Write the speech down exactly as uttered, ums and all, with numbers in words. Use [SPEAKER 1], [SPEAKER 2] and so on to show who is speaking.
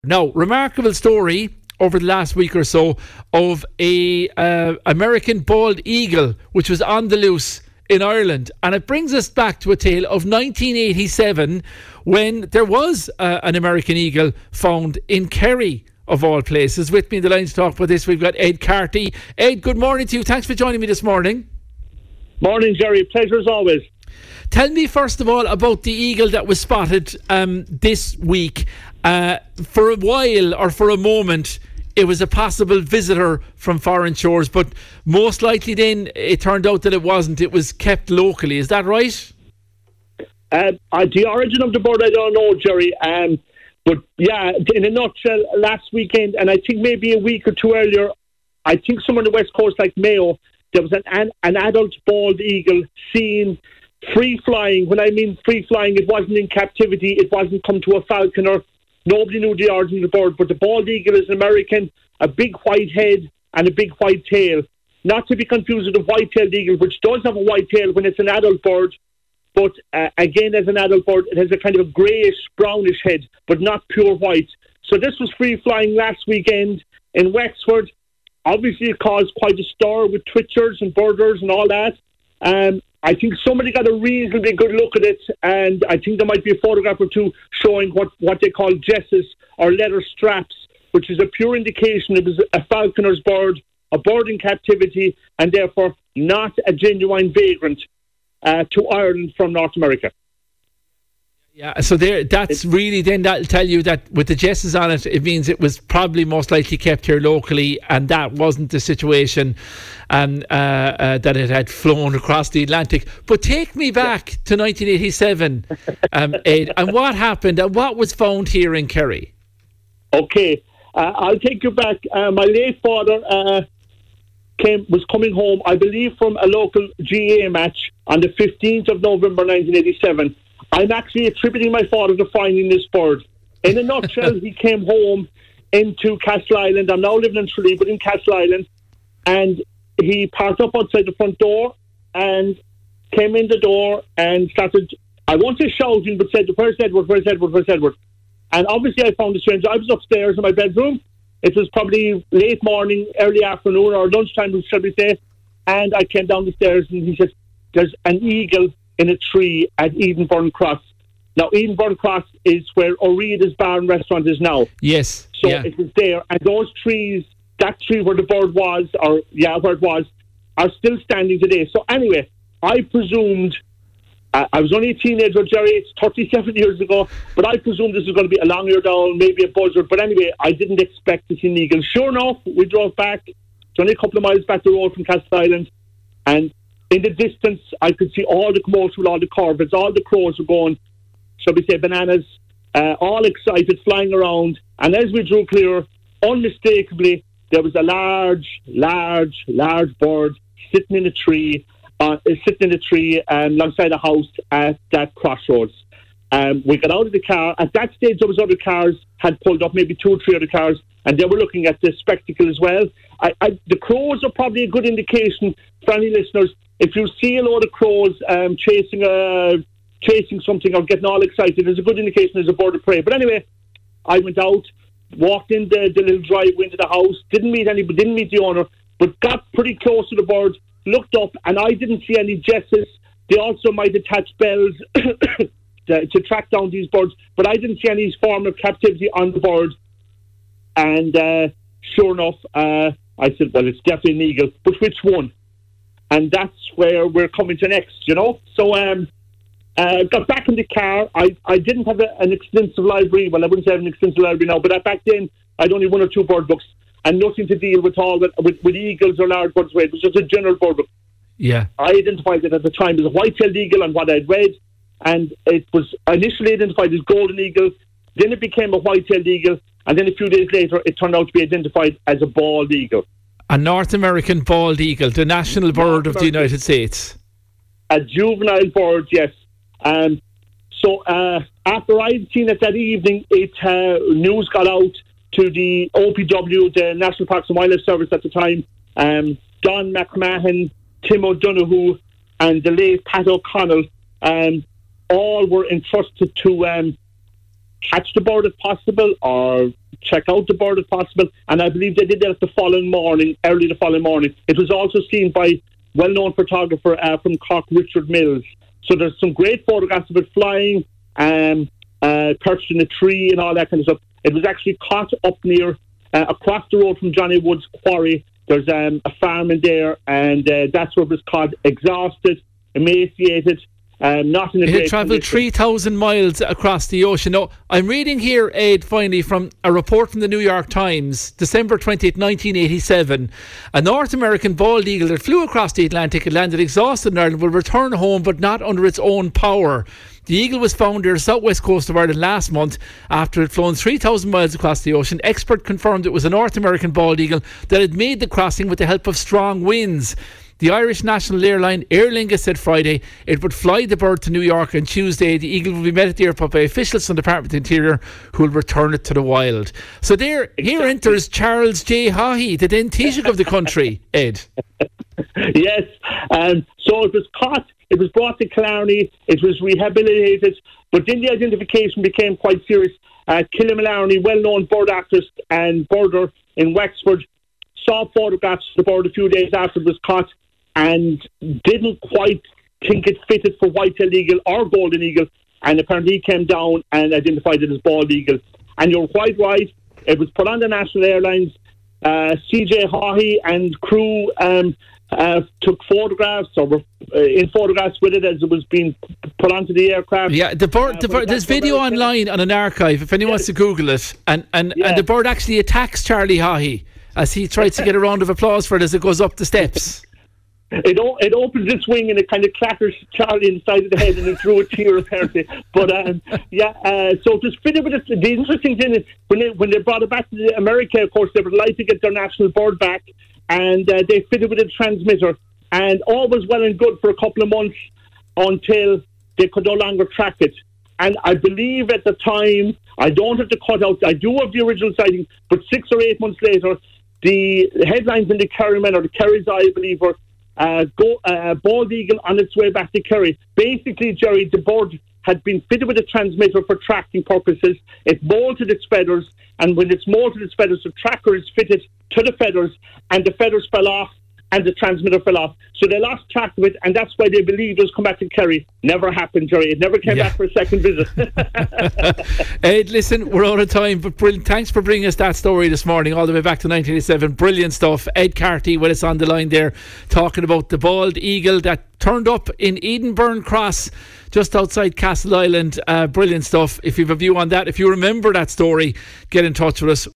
[SPEAKER 1] Now, remarkable story over the last week or so of a uh, American bald eagle which was on the loose in Ireland, and it brings us back to a tale of nineteen eighty-seven when there was uh, an American eagle found in Kerry, of all places. With me in the line to talk about this, we've got Ed Carty. Ed, good morning to you. Thanks for joining me this morning.
[SPEAKER 2] Morning, Jerry. Pleasure as always.
[SPEAKER 1] Tell me first of all about the eagle that was spotted um, this week. Uh, for a while, or for a moment, it was a possible visitor from foreign shores, but most likely then it turned out that it wasn't. It was kept locally. Is that right?
[SPEAKER 2] Uh, uh, the origin of the bird, I don't know, Jerry. Um, but yeah, in a nutshell, last weekend, and I think maybe a week or two earlier, I think somewhere on the west coast, like Mayo, there was an, an, an adult bald eagle seen free flying. When I mean free flying, it wasn't in captivity. It wasn't come to a falconer. Nobody knew the origin of the bird, but the bald eagle is an American, a big white head and a big white tail. Not to be confused with the white-tailed eagle, which does have a white tail when it's an adult bird. But uh, again, as an adult bird, it has a kind of a greyish, brownish head, but not pure white. So this was free flying last weekend in Wexford. Obviously, it caused quite a stir with twitchers and birders and all that. Um, I think somebody got a reasonably good look at it, and I think there might be a photograph or two showing what, what they call jesses or leather straps, which is a pure indication it was a falconer's bird, a bird in captivity, and therefore not a genuine vagrant uh, to Ireland from North America.
[SPEAKER 1] Yeah, so there, that's really, then that'll tell you that with the jesses on it, it means it was probably most likely kept here locally, and that wasn't the situation, and uh, uh, that it had flown across the Atlantic. But take me back yeah. to nineteen eighty-seven, um, Ed, and what happened, and what was found here in Kerry?
[SPEAKER 2] Okay, uh, I'll take you back. Uh, my late father uh, came was coming home, I believe, from a local G A A match on the fifteenth of November nineteen eighty-seven. I'm actually attributing my father to finding this bird. In a nutshell, he came home into Castle Island. I'm now living in Tralee, but in Castle Island. And he parked up outside the front door and came in the door and started, I won't say shouting, but said, "Where's Edward? Where's Edward? Where's Edward?" And obviously I found the stranger. I was upstairs in my bedroom. It was probably late morning, early afternoon, or lunchtime, shall we say. And I came down the stairs and he said, "There's an eagle in a tree at Edenburn Cross." Now, Edenburn Cross is where O'Reilly's Bar and Restaurant is now.
[SPEAKER 1] Yes.
[SPEAKER 2] So
[SPEAKER 1] yeah.
[SPEAKER 2] it was there. And those trees, that tree where the bird was, or yeah, where it was, are still standing today. So anyway, I presumed, uh, I was only a teenager, Jerry, it's thirty-seven years ago, but I presumed this was going to be a long-eared owl, maybe a buzzard. But anyway, I didn't expect to see an eagle. Sure enough, we drove back. It's only a couple of miles back the road from Castle Island. And in the distance, I could see all the commotion with all the corvids, all the crows were going, shall we say, bananas, uh, all excited, flying around. And as we drew clear, unmistakably, there was a large, large, large bird sitting in a tree, uh, sitting in a tree um, alongside a house at that crossroads. Um, we got out of the car. At that stage, there was other cars had pulled up, maybe two or three other cars, and they were looking at this spectacle as well. I, I, the crows are probably a good indication for any listeners. If you see a load of crows um, chasing a, chasing something or getting all excited, it's a good indication there's a bird of prey. But anyway, I went out, walked in the, the little driveway into the house, didn't meet anybody, didn't meet the owner, but got pretty close to the bird, looked up, and I didn't see any jesses. They also might attach bells to, to track down these birds, but I didn't see any form of captivity on the bird. And uh, sure enough, uh, I said, well, it's definitely an eagle, but which one? And that's where we're coming to next, you know. So um, uh, got back in the car. I, I didn't have a, an extensive library. Well, I wouldn't say I have an extensive library now, but back then I'd only one or two bird books and nothing to deal with all with, with, with eagles or large birds. It was just a general bird book.
[SPEAKER 1] Yeah.
[SPEAKER 2] I identified it at the time as a white-tailed eagle and what I'd read, and it was initially identified as golden eagle. Then it became a white-tailed eagle, and then a few days later it turned out to be identified as a bald eagle.
[SPEAKER 1] A North American bald eagle, the national bird of the United States.
[SPEAKER 2] A juvenile bird, yes. Um, so uh, after I'd seen it that evening, it uh, news got out to the O P W, the National Parks and Wildlife Service at the time. Um, Don McMahon, Tim O'Donoghue, and the late Pat O'Connell, um, all were entrusted to um, catch the bird if possible or check out the bird if possible. And I believe they did that the following morning, early the following morning. It was also seen by well-known photographer uh, from Cork, Richard Mills. So there's some great photographs of it flying, um, uh, perched in a tree and all that kind of stuff. It was actually caught up near, uh, across the road from Johnny Wood's quarry. There's um, a farm in there, and uh, that's where it was caught, exhausted, emaciated, um, not in a
[SPEAKER 1] it
[SPEAKER 2] great
[SPEAKER 1] had travelled
[SPEAKER 2] condition.
[SPEAKER 1] three thousand miles across the ocean. Now, I'm reading here, Ed, finally, from a report from the New York Times, December twentieth, nineteen eighty-seven. A North American bald eagle that flew across the Atlantic and landed exhausted in Ireland will return home, but not under its own power. The eagle was found near the southwest coast of Ireland last month after it had flown three thousand miles across the ocean. Expert confirmed it was a North American bald eagle that had made the crossing with the help of strong winds. The Irish national airline Aer Lingus said Friday it would fly the bird to New York on Tuesday. The eagle will be met at the airport by officials from the Department of the Interior, who will return it to the wild. So there, exactly. Here enters Charles J. Haughey, the then Taoiseach of the country, Ed.
[SPEAKER 2] Yes, um, so it was caught, it was brought to Killarney, it was rehabilitated, but then the identification became quite serious. Uh, Killarney, well-known bird actress and birder in Wexford, saw photographs of the bird a few days after it was caught and didn't quite think it fitted for white-tailed eagle or golden eagle, and apparently he came down and identified it as bald eagle. And you're quite right, it was put on the national airlines. Uh, C J Haughey and crew um, uh, took photographs or were uh, in photographs with it as it was being put onto the aircraft.
[SPEAKER 1] Yeah, the bird. Uh, the bird there's video online on an archive if anyone yes. wants to Google it, and and, yeah. and the bird actually attacks Charlie Haughey as he tries to get a round of applause for it as it goes up the steps.
[SPEAKER 2] It o- it opens its wing and it kind of clatters Charlie in the side of the head and it drew a tear apparently. But um, yeah, uh, so it was fitted with it. The interesting thing is when they when they brought it back to America, of course, they were delighted to get their national bird back, and uh, they fitted with a transmitter. And all was well and good for a couple of months until they could no longer track it. And I believe at the time, I don't have the cutout, I do have the original sighting, but six or eight months later, the headlines in the Kerryman or the Kerry's Eye, I believe, were Uh, go, uh, bald eagle on its way back to Kerry. Basically, Jerry, the bird had been fitted with a transmitter for tracking purposes. It molted its feathers, and when it's molted its feathers, the tracker is fitted to the feathers, and the feathers fell off, and the transmitter fell off. So they lost track of it, and that's why they believed it was come back to Kerry. Never happened, Jerry. It never came yeah. back for a second visit.
[SPEAKER 1] Ed, listen, we're out of time, but brilliant. Thanks for bringing us that story this morning, all the way back to nineteen eighty-seven. Brilliant stuff. Ed Carty with us on the line there, talking about the bald eagle that turned up in Edenburn Cross, just outside Castle Island. Uh, brilliant stuff. If you have a view on that, if you remember that story, get in touch with us.